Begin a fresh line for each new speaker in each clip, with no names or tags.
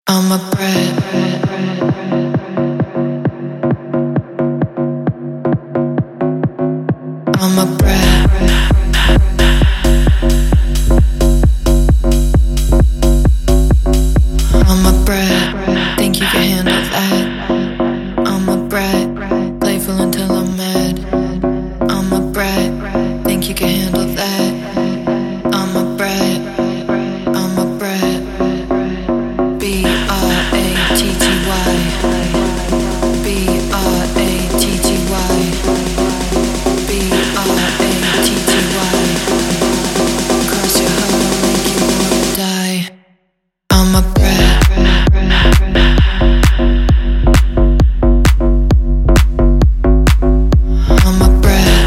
I'm a bread. I'm a bread. I'm a bread. Think you can handle that? I'm a bread. Playful until I'm mad. I'm a bread. Think you can handle that? I'm a bread. I'm a bread. B-R-A-T-T-Y. B-R-A-T-T-Y. B-R-A-T-T-Y. Cross your heart, I'll make you wanna die. I'm a bread. I'm a bread.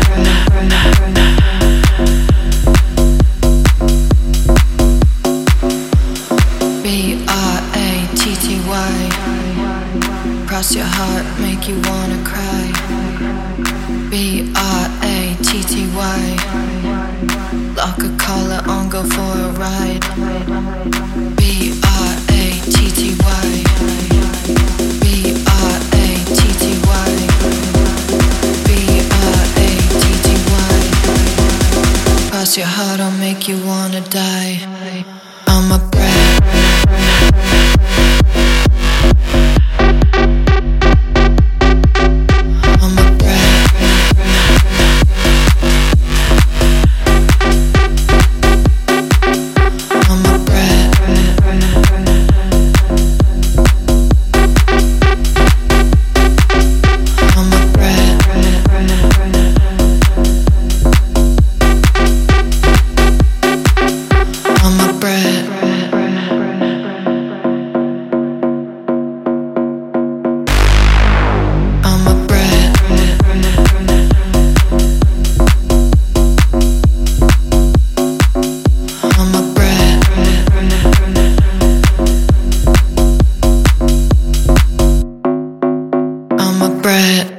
B-R-A-T-T-Y. Cross your heart, make you wanna cry. B-R-A-T-T-Y. Lock a collar on, go for a ride. B-R-A-T-T-Y. B-R-A-T-T-Y. B-R-A-T-T-Y. Cross your heart, I'll make you wanna die. I'm a bread. I'm a bread. I'm a bread. I'm a bread. I'm a bread. I'm a bread. I'm a bread. I'm a bread.